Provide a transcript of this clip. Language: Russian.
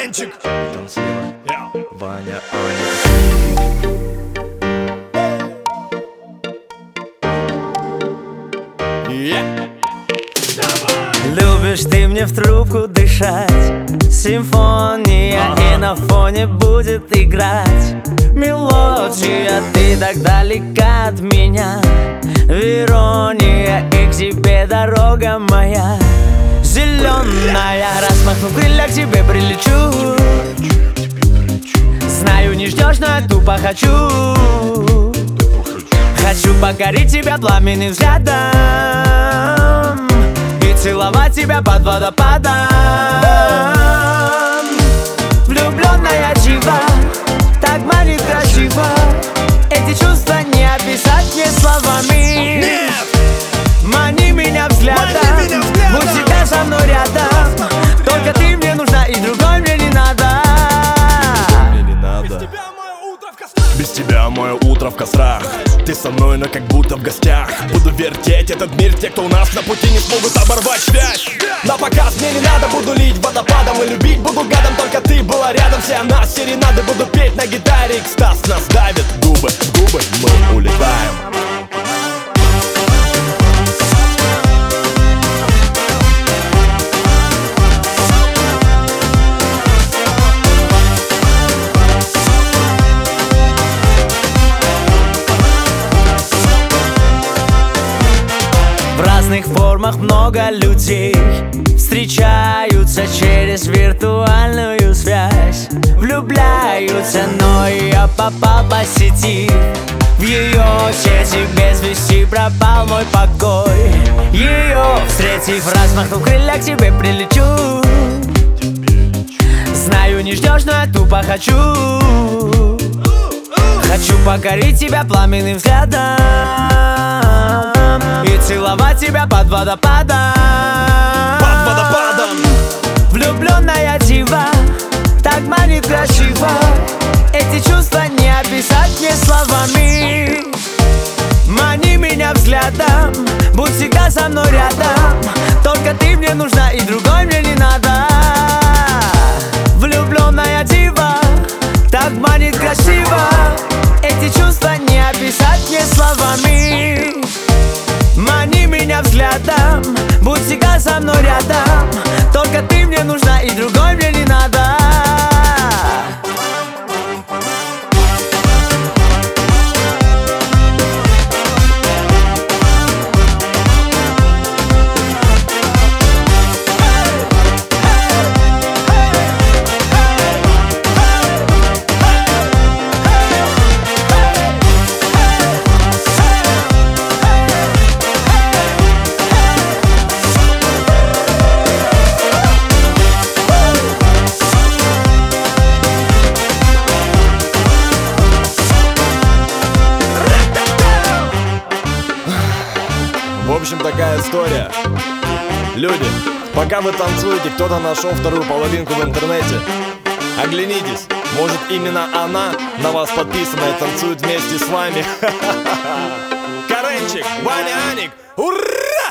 Каренчик. Там слева Ваня, Аня. Любишь ты мне в трубку дышать, симфония, и на фоне будет играть мелодия. Ты так далека от меня, Верония, и к тебе дорога моя зеленая. Распахну крылья, к тебе прилечу. Знаю, не ждешь, но я тупо хочу. Хочу покорить тебя пламенным взглядом и целовать тебя под водопадом. Влюбленная чива, так манит красиво. Эти чувства не описать мне словами. Нет! Мани меня взглядом, будь всегда со мной рядом. Только ты мне нужна, и другой мне не надо. Без тебя мое утро в кострах. Ты со мной, но как будто в гостях. Буду вертеть этот мир, те, кто у нас на пути, не смогут оборвать связь. На показ мне не надо, буду лить водопадом и любить буду гадом, только ты была рядом. Все о нас серенады буду петь на гитаре. Экстаз нас давит, губы в губы, мы улетаем. В разных формах много людей встречаются через виртуальную связь. Влюбляются, но я попал по сети. В ее сети без вести пропал мой покой. Ее встретив, размахнув крылья, к тебе прилечу. Знаю, не ждешь, но я тупо хочу. Хочу покорить тебя пламенным взглядом и целовать тебя под водопадом. Под водопадом. Влюбленная дива, так манит красиво. Эти чувства не описать мне словами. Мани меня взглядом, будь всегда со мной рядом. Только ты мне нужна, и другой мне не надо. Влюбленная дива, так манит красиво. Эти чувства не описать мне словами. Мани меня взглядом, будь всегда со мной рядом. Только ты мне нужна, и другой мне не надо. В общем, такая история. Люди, пока вы танцуете, кто-то нашел вторую половинку в интернете. Оглянитесь, может именно она на вас подписана и танцует вместе с вами. Каренчик, Ваня, Аник, ура!